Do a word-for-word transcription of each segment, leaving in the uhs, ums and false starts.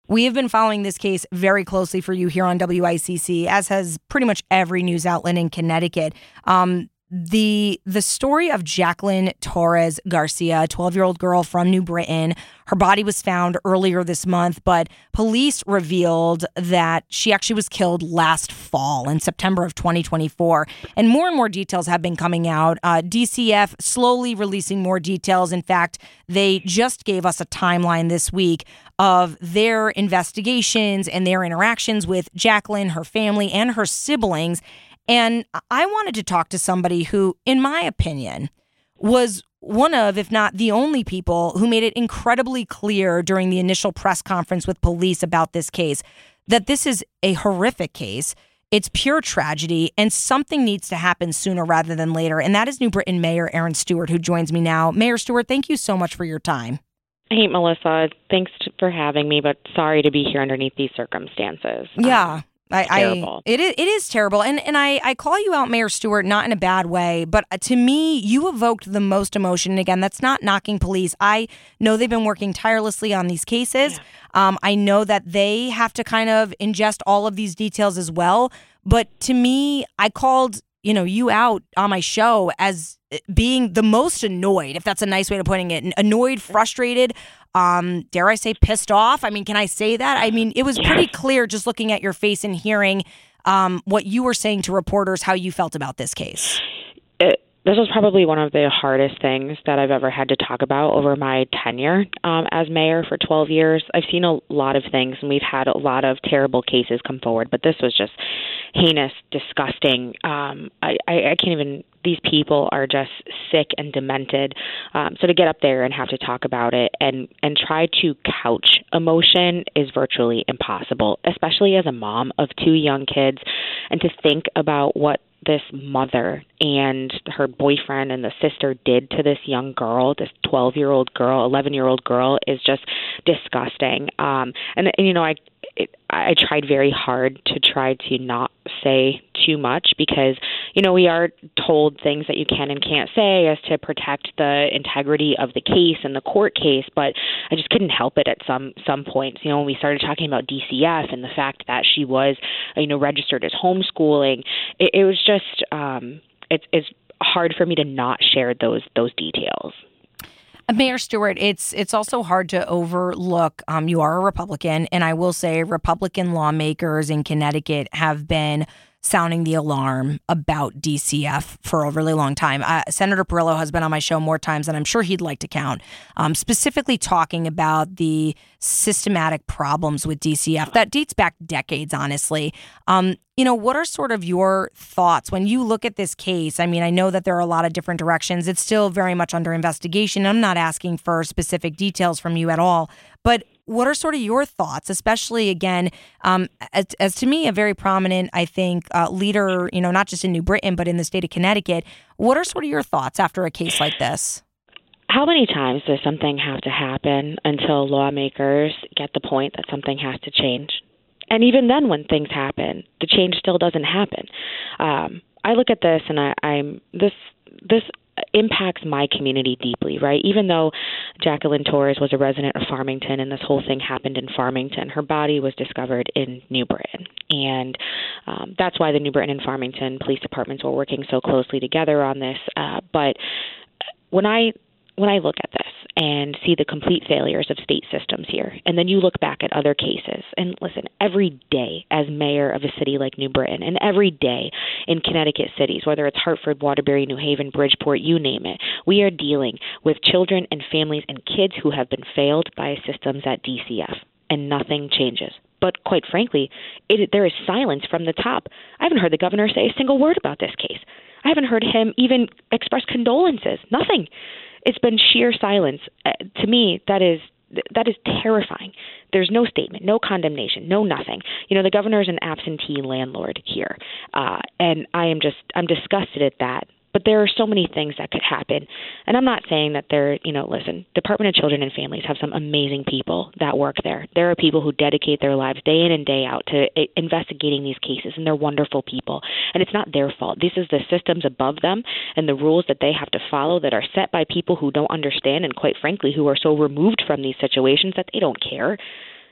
We have been following this case very closely for you here on W I C C, as has pretty much every news outlet in Connecticut. Um, the the story of Jacqueline Torres Garcia, a twelve-year-old girl from New Britain, her body was found earlier this month, but police revealed that she actually was killed last fall in September of twenty twenty-four. And more and more details have been coming out. Uh, D C F slowly releasing more details. In fact, they just gave us a timeline this week of their investigations and their interactions with Jacqueline, her family, and her siblings. And I wanted to talk to somebody who, in my opinion, was one of, if not the only people who made it incredibly clear during the initial press conference with police about this case that this is a horrific case. It's pure tragedy, and something needs to happen sooner rather than later. And that is New Britain Mayor Erin Stewart, who joins me now. Mayor Stewart, thank you so much for your time. Hey, Melissa. Thanks for having me, but sorry to be here underneath these circumstances. Yeah. Um, I, terrible. I, it is it is terrible. And and I, I call you out, Mayor Stewart, not in a bad way, but to me, you evoked the most emotion. And again, that's not knocking police. I know they've been working tirelessly on these cases. Yeah. Um, I know that they have to kind of ingest all of these details as well. But to me, I called, you know, you out on my show as being the most annoyed, if that's a nice way of putting it, annoyed, frustrated, um, dare I say pissed off? I mean, can I say that? I mean, it was pretty clear just looking at your face and hearing um, what you were saying to reporters, how you felt about this case. It, this was probably one of the hardest things that I've ever had to talk about over my tenure um, as mayor for twelve years. I've seen a lot of things, and we've had a lot of terrible cases come forward, but this was just heinous, disgusting. Um, I, I, I can't even... These people are just sick and demented. Um, so to get up there and have to talk about it and, and try to couch emotion is virtually impossible, especially as a mom of two young kids. And to think about what this mother and her boyfriend and the sister did to this young girl, this twelve-year-old girl, eleven-year-old girl, is just disgusting. Um, and, and, you know, I it, I tried very hard to try to not say too much because, you know, we are told things that you can and can't say as to protect the integrity of the case and the court case, but I just couldn't help it at some some points. You know, when we started talking about D C F and the fact that she was, you know, registered as homeschooling, it, it was just um, it's it's hard for me to not share those those details. Mayor Stewart, it's it's also hard to overlook. Um, you are a Republican, and I will say Republican lawmakers in Connecticut have been sounding the alarm about D C F for a really long time. Uh, Senator Perillo has been on my show more times than I'm sure he'd like to count, um, specifically talking about the systematic problems with D C F. That dates back decades, honestly. Um, you know, what are sort of your thoughts when you look at this case? I mean, I know that there are a lot of different directions. It's still very much under investigation. I'm not asking for specific details from you at all, but what are sort of your thoughts, especially, again, um, as, as to me, a very prominent, I think, uh, leader, you know, not just in New Britain, but in the state of Connecticut. What are sort of your thoughts after a case like this? How many times does something have to happen until lawmakers get the point that something has to change? And even then, when things happen, the change still doesn't happen. Um, I look at this and I, I'm this this impacts my community deeply, right? Even though Jacqueline Torres was a resident of Farmington and this whole thing happened in Farmington, her body was discovered in New Britain. And um, that's why the New Britain and Farmington police departments were working so closely together on this. Uh, but when I when I look at this and see the complete failures of state systems here, and then you look back at other cases, and listen, every day as mayor of a city like New Britain, and every day in Connecticut cities, whether it's Hartford, Waterbury, New Haven, Bridgeport, you name it, we are dealing with children and families and kids who have been failed by systems at D C F, and nothing changes. But quite frankly, it, there is silence from the top. I haven't heard the governor say a single word about this case. I haven't heard him even express condolences. Nothing. It's been sheer silence. Uh, to me, that is that is terrifying. There's no statement, no condemnation, no nothing. You know, the governor is an absentee landlord here, uh, and I am just I'm disgusted at that. But there are so many things that could happen. And I'm not saying that they're, you know, listen, Department of Children and Families have some amazing people that work there. There are people who dedicate their lives day in and day out to investigating these cases, and they're wonderful people. And it's not their fault. This is the systems above them and the rules that they have to follow that are set by people who don't understand and, quite frankly, who are so removed from these situations that they don't care.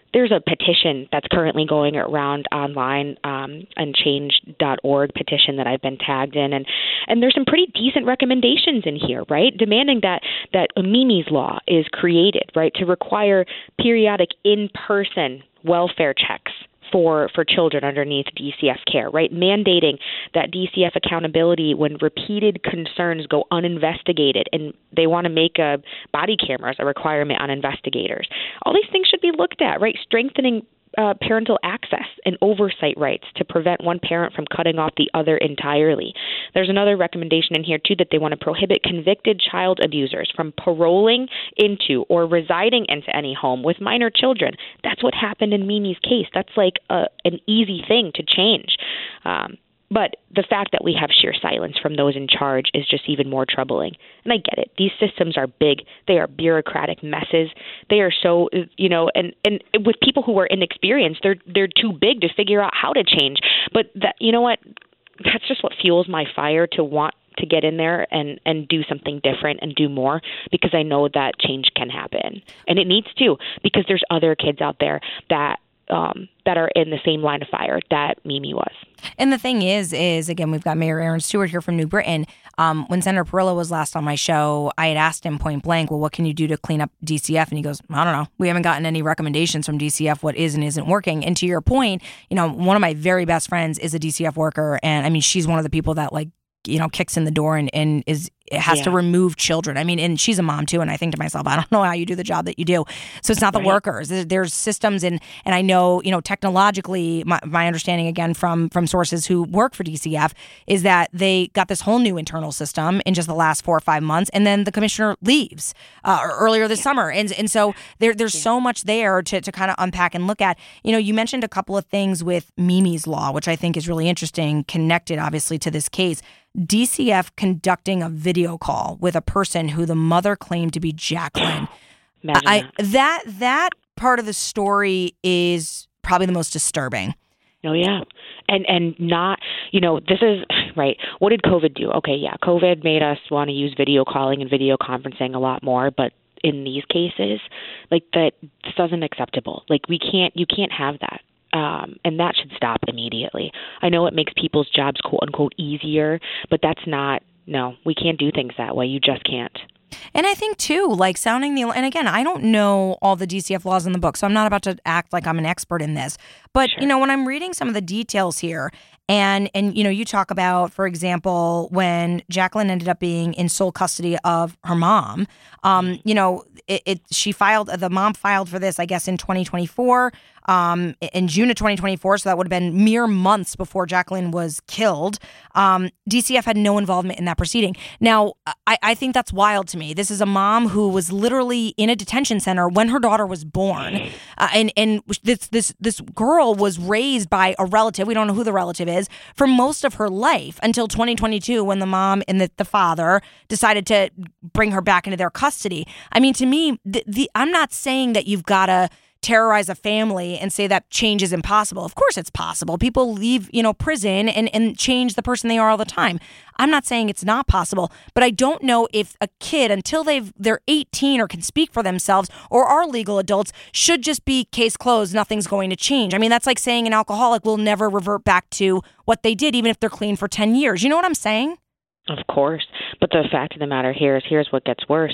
there's a petition that's currently going around online, um, Unchange dot org petition that I've been tagged in, and and there's some pretty decent recommendations in here, right? Demanding that that Mimi's Law is created, right, to require periodic in-person welfare checks for for children underneath D C F care, right? Mandating that D C F accountability when repeated concerns go uninvestigated, and they want to make a body cameras a requirement on investigators. All these things should be looked at, right? Strengthening uh, parental access and oversight rights to prevent one parent from cutting off the other entirely. There's another recommendation in here, too, that they want to prohibit convicted child abusers from paroling into or residing into any home with minor children. That's what happened in Mimi's case. That's like a, an easy thing to change. Um, But the fact that we have sheer silence from those in charge is just even more troubling. And I get it. These systems are big. They are bureaucratic messes. They are so, you know, and, and with people who are inexperienced, they're they're too big to figure out how to change. But that, you know what? That's just what fuels my fire to want to get in there and, and do something different and do more, because I know that change can happen. And it needs to, because there's other kids out there that Um, that are in the same line of fire that Mimi was. And the thing is, is again, we've got Mayor Aaron Stewart here from New Britain. Um, when Senator Perillo was last on my show, I had asked him point blank, well, what can you do to clean up D C F? And he goes, I don't know. We haven't gotten any recommendations from D C F what is and isn't working. And to your point, you know, one of my very best friends is a D C F worker. And I mean, she's one of the people that like, you know, kicks in the door and, and is has yeah. to remove children. I mean, and she's a mom too. And I think to myself, I don't know how you do the job that you do. So it's not the right. workers. There's systems, and and I know, you know, technologically, my, my understanding again from from sources who work for D C F is that they got this whole new internal system in just the last four or five months, and then the commissioner leaves uh, earlier this yeah. summer, and and so there there's yeah. so much there to to kind of unpack and look at. You know, you mentioned a couple of things with Mimi's Law, which I think is really interesting, connected obviously to this case. D C F conducting a video call with a person who the mother claimed to be Jacqueline. I, that. that that part of the story is probably the most disturbing. Oh, yeah. And and not, you know, this is, right, what did COVID do? Okay, yeah, COVID made us want to use video calling and video conferencing a lot more, but in these cases, like that, this isn't acceptable. Like we can't, you can't have that. Um, and that should stop immediately. I know it makes people's jobs, quote unquote, easier, but that's not, no, we can't do things that way. You just can't. And I think, too, like sounding the, and again, I don't know all the D C F laws in the book, so I'm not about to act like I'm an expert in this. But, sure. you know, when I'm reading some of the details here, and, and you know, you talk about, for example, when Jacqueline ended up being in sole custody of her mom, um, you know, it, it she filed, the mom filed for this, I guess, in twenty twenty-four. Um, in June of twenty twenty-four, so that would have been mere months before Jacqueline was killed. Um, D C F had no involvement in that proceeding. Now, I, I think that's wild to me. This is a mom who was literally in a detention center when her daughter was born, uh, and and this this this girl was raised by a relative. We don't know who the relative is for most of her life until twenty twenty-two, when the mom and the, the father decided to bring her back into their custody. I mean, to me, the, the I'm not saying that you've got to terrorize a family and say that change is impossible. Of course it's possible. People leave, you know, prison and, and change the person they are all the time. I'm not saying it's not possible, but I don't know if a kid, until they've they're eighteen or can speak for themselves or are legal adults, should just be case closed, nothing's going to change. I mean, that's like saying an alcoholic will never revert back to what they did, even if they're clean for ten years. You know what I'm saying? Of course. But the fact of the matter here is, here's what gets worse.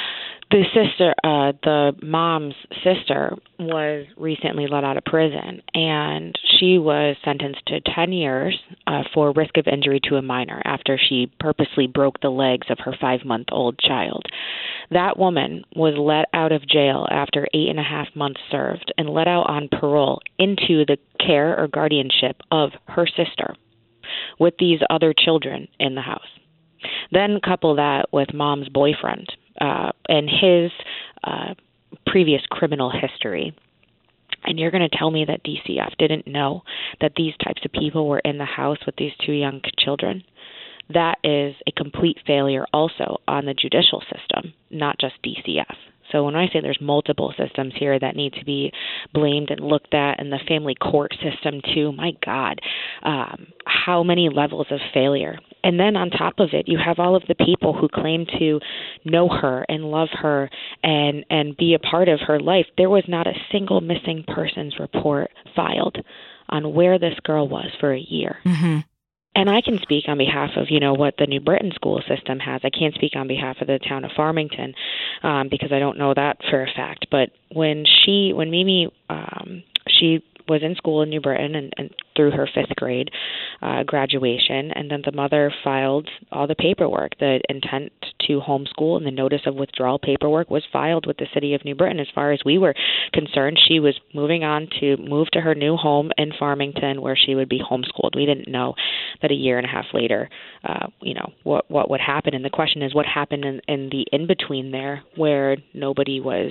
The sister, uh, the mom's sister, was recently let out of prison, and she was sentenced to ten years uh, for risk of injury to a minor after she purposely broke the legs of her five-month-old child. That woman was let out of jail after eight and a half months served and let out on parole into the care or guardianship of her sister with these other children in the house. Then couple that with mom's boyfriend uh, and his uh, previous criminal history. And you're going to tell me that D C F didn't know that these types of people were in the house with these two young children? That is a complete failure also on the judicial system, not just D C F. So when I say there's multiple systems here that need to be blamed and looked at, and the family court system too, my God, um, how many levels of failure And then on top of it, you have all of the people who claim to know her and love her and, and be a part of her life. There was not a single missing persons report filed on where this girl was for a year. Mm-hmm. And I can speak on behalf of, you know, what the New Britain school system has. I can't speak on behalf of the town of Farmington um, because I don't know that for a fact. But when she, when Mimi, um, she was in school in New Britain and, and through her fifth grade uh, graduation, and then the mother filed all the paperwork. The intent to homeschool and the notice of withdrawal paperwork was filed with the city of New Britain. As far as we were concerned, she was moving on to move to her new home in Farmington where she would be homeschooled. We didn't know that a year and a half later, uh, you know, what what would happen. And the question is what happened in, in the in-between there where nobody was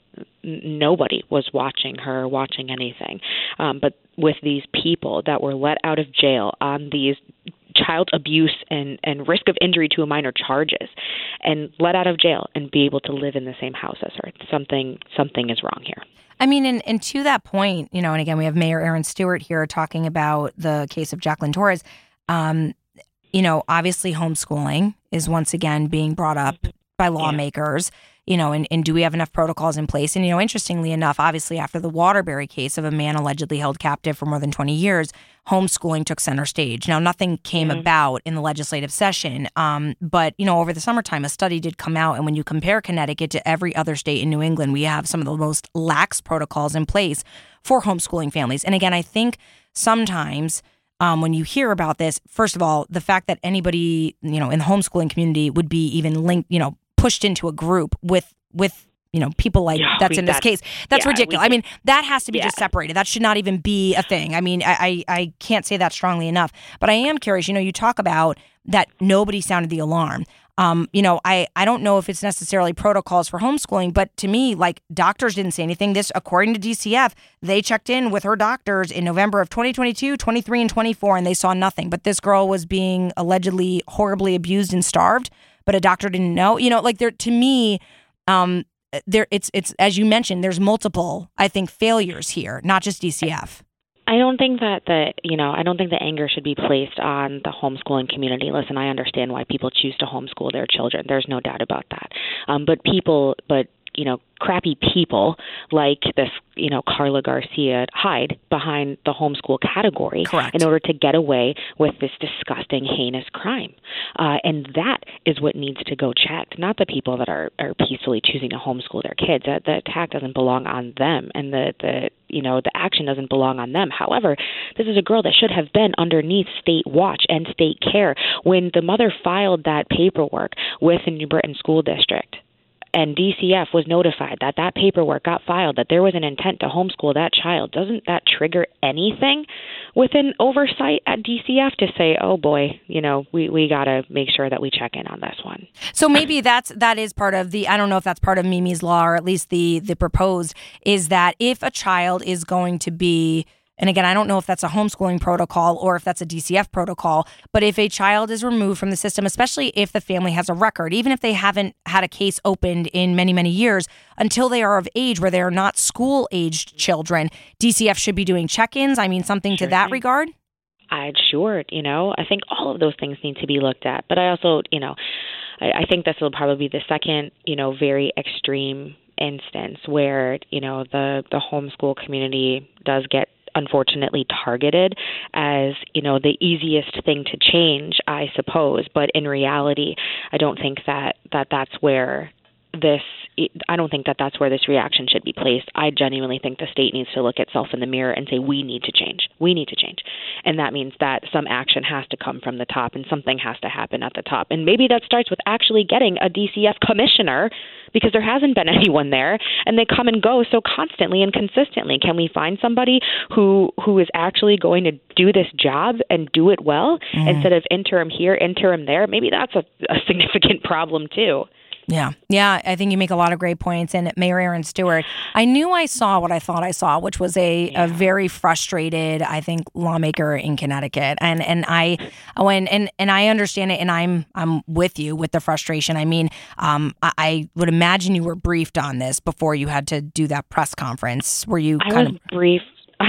nobody was watching her, watching anything. Um, but with these people that were let out of jail on these child abuse and, and risk of injury to a minor charges and let out of jail and be able to live in the same house as her, something something is wrong here. I mean, and, and to that point, you know, and again, we have Mayor Aaron Stewart here talking about the case of Jacqueline Torres. Um, you know, obviously homeschooling is once again being brought up by lawmakers. Yeah. You know, and, and do we have enough protocols in place? And, you know, interestingly enough, obviously after the Waterbury case of a man allegedly held captive for more than twenty years, homeschooling took center stage. Now, nothing came mm-hmm. about in the legislative session, um, but, you know, over the summertime, a study did come out. And when you compare Connecticut to every other state in New England, we have some of the most lax protocols in place for homeschooling families. And again, I think sometimes um, when you hear about this, first of all, the fact that anybody, you know, in the homeschooling community would be even linked, you know, pushed into a group with, with you know, people like yeah, that's we, in this that's, case. That's yeah, ridiculous. We, I mean, that has to be yeah. just separated. That should not even be a thing. I mean, I, I, I can't say that strongly enough. But I am curious, you know, you talk about that nobody sounded the alarm. Um, you know, I, I don't know if it's necessarily protocols for homeschooling, but to me, like, doctors didn't say anything. This, according to D C F, they checked in with her doctors in November of twenty twenty-two, twenty-three, and twenty-four, and they saw nothing. But this girl was being allegedly horribly abused and starved, but a doctor didn't know. You know, like, there, to me, um, there, it's, it's, as you mentioned, there's multiple, I think, failures here, not just D C F. I don't think that the, you know, I don't think the anger should be placed on the homeschooling community. Listen, I understand why people choose to homeschool their children. There's no doubt about that. Um, but people, but, you know, crappy people like this, you know, Carla Garcia hide behind the homeschool category Correct. in order to get away with this disgusting, heinous crime. Uh, and that is what needs to go checked, not the people that are, are peacefully choosing to homeschool their kids. That the attack doesn't belong on them, and the, the you know, the action doesn't belong on them. However, this is a girl that should have been underneath state watch and state care. When the mother filed that paperwork with the New Britain School District, and D C F was notified that that paperwork got filed, that there was an intent to homeschool that child, doesn't that trigger anything within oversight at D C F to say, oh boy, you know, we, we got to make sure that we check in on this one? So maybe that's, that is part of the, I don't know if that's part of Mimi's law, or at least the, the proposed, is that if a child is going to be, and again, I don't know if that's a homeschooling protocol or if that's a D C F protocol, but if a child is removed from the system, especially if the family has a record, even if they haven't had a case opened in many, many years, until they are of age where they are not school-aged children, D C F should be doing check-ins. I mean, something sure to that thing. regard? I'd sure, you know, I think all of those things need to be looked at. But I also, you know, I, I think this will probably be the second, you know, very extreme instance where, you know, the, the homeschool community does get unfortunately targeted as, you know, the easiest thing to change, I suppose. But in reality, I don't think that, that that's where this, I don't think that that's where this reaction should be placed. I genuinely think the state needs to look itself in the mirror and say, we need to change. We need to change. And that means that some action has to come from the top and something has to happen at the top. And maybe that starts with actually getting a D C F commissioner, because there hasn't been anyone there, and they come and go so constantly and consistently. Can we find somebody who who is actually going to do this job and do it well mm. instead of interim here, interim there? Maybe that's a, a significant problem too. Yeah. Yeah. I think you make a lot of great points. And Mayor Aaron Stewart, I knew I saw what I thought I saw, which was a, yeah. a very frustrated, I think, lawmaker in Connecticut. And and I when and, and I understand it, and I'm I'm with you with the frustration. I mean, um, I, I would imagine you were briefed on this before you had to do that press conference. Were you I kind was of briefed? I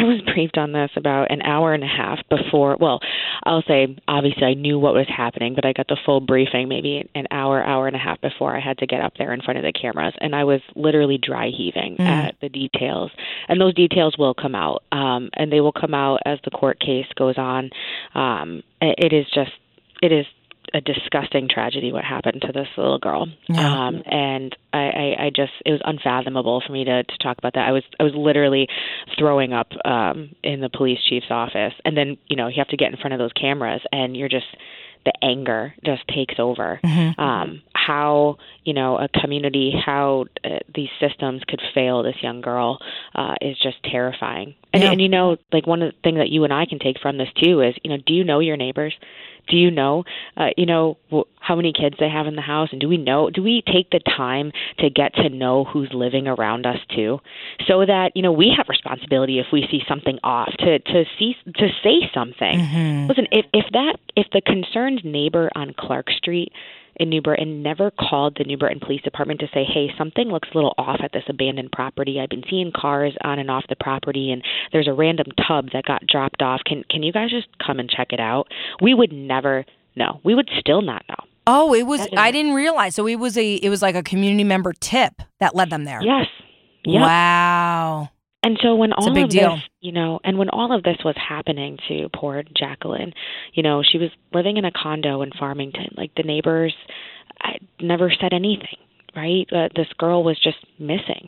I was briefed on this about an hour and a half before. Well, I'll say obviously I knew what was happening, but I got the full briefing maybe an hour, hour and a half before I had to get up there in front of the cameras, and I was literally dry heaving mm. at the details. And those details will come out, um, and they will come out as the court case goes on. Um, it is just, it is. a disgusting tragedy what happened to this little girl. Yeah. Um, and I, I, I just, it was unfathomable for me to, to talk about that. I was, I was literally throwing up um, in the police chief's office. And then, you know, you have to get in front of those cameras and you're just, the anger just takes over. Mm-hmm. Um, how, you know, a community, how uh, these systems could fail this young girl uh, is just terrifying. And, yeah. and, you know, like one of the things that you and I can take from this too is, you know, do you know your neighbors? Do you know, uh, you know, w- how many kids they have in the house? And do we know, do we take the time to get to know who's living around us too? So that, you know, we have responsibility if we see something off to, to see, to say something. Mm-hmm. Listen, if, if that, if the concerned neighbor on Clark Street in New Britain never called the New Britain Police Department to say, hey, something looks a little off at this abandoned property. I've been seeing cars on and off the property, and there's a random tub that got dropped off. Can can you guys just come and check it out? We would never know. We would still not know. Oh, it was, I didn't realize. So it was a, it was like a community member tip that led them there. Yes. Yep. Wow. And so when it's all a big of deal. this, you know, and when all of this was happening to poor Jacqueline, you know, she was living in a condo in Farmington. Like the neighbors I never said anything, right? Uh, this girl was just missing.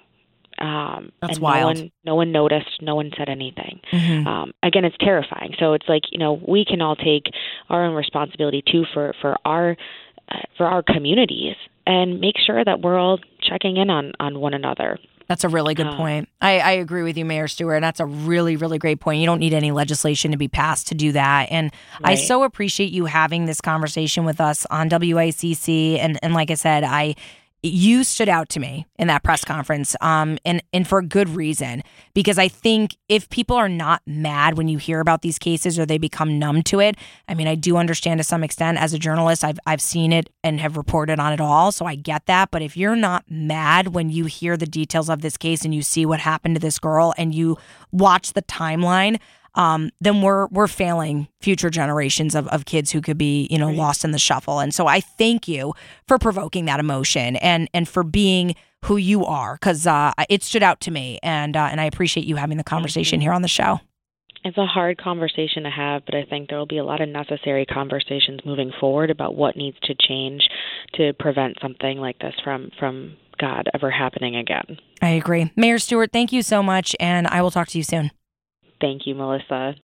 Um, That's and wild. No one, no one noticed. No one said anything. Mm-hmm. Um, again, it's terrifying. So it's like, you know, we can all take our own responsibility too for, for our, uh, for our communities and make sure that we're all checking in on, on one another. That's a really good point. I, I agree with you, Mayor Stewart. That's a really, really great point. You don't need any legislation to be passed to do that. And right. I so appreciate you having this conversation with us on W I C C. And, and like I said, I you stood out to me in that press conference, um, and, and for a good reason, because I think if people are not mad when you hear about these cases or they become numb to it, I mean, I do understand to some extent as a journalist, I've, I've seen it and have reported on it all, so I get that. But if you're not mad when you hear the details of this case and you see what happened to this girl and you watch the timeline, Um, then we're we're failing future generations of, of kids who could be, you know, right. lost in the shuffle. And so I thank you for provoking that emotion and and for being who you are, because uh, it stood out to me. And uh, and I appreciate you having the conversation here on the show. It's a hard conversation to have, but I think there will be a lot of necessary conversations moving forward about what needs to change to prevent something like this from from God ever happening again. I agree. Mayor Stewart, thank you so much, and I will talk to you soon. Thank you, Melissa.